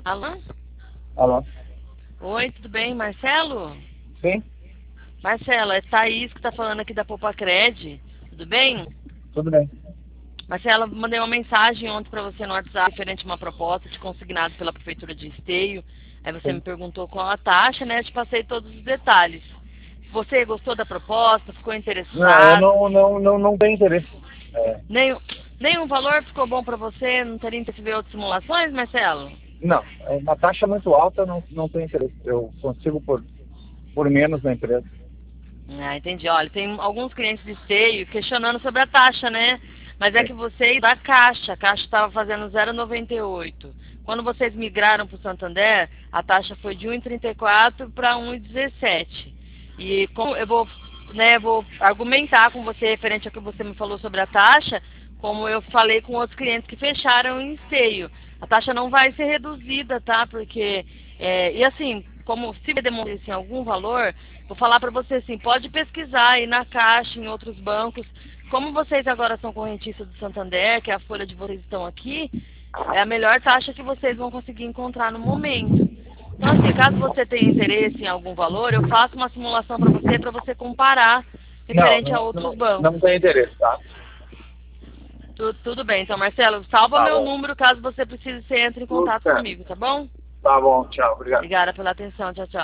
Alô? Alô? Oi, tudo bem, Marcelo? Sim? Marcelo, é Thaís que está falando aqui da Popacred. Tudo bem? Tudo bem. Marcelo, mandei uma mensagem ontem para você no WhatsApp referente a uma proposta de consignado pela Prefeitura de Esteio. Aí você me Sim. perguntou qual a taxa, né? Eu te passei todos os detalhes. Você gostou da proposta? Ficou Não, eu interessado? não tenho interesse. É, Nenhum, nenhum valor ficou bom para você? Não teria interesse em ver outras simulações, Marcelo? não, é uma taxa muito alta, não tenho interesse. Eu consigo por menos na empresa. Ah, entendi. Olha, tem alguns clientes de esteio questionando sobre a taxa, né? Mas é que Sim. vocês, da Caixa, a Caixa estava fazendo 0,98. Quando vocês migraram para o Santander, a taxa foi de 1,34 para 1,17. E como eu vou, né, vou argumentar com você referente ao que você me falou sobre a taxa, como eu falei com outros clientes que fecharam em esteio. A taxa não vai ser reduzida, tá? Porque, e assim, como se demonstrar em algum valor, vou falar para você assim, pode pesquisar aí na Caixa, em outros bancos. Como vocês agora são correntistas do Santander, que é a folha de vocês estão aqui, é a melhor taxa que vocês vão conseguir encontrar no momento. Então, assim, caso você tenha interesse em algum valor, eu faço uma simulação para você comparar Não, referente a outros não bancos. tenho interesse, tá? Tudo bem. Então, Marcelo, salva Tá meu bom. número caso você precise, você entre em Tudo contato certo. comigo, tá bom? Tá bom, tchau, obrigado. Obrigada pela atenção. Tchau, tchau.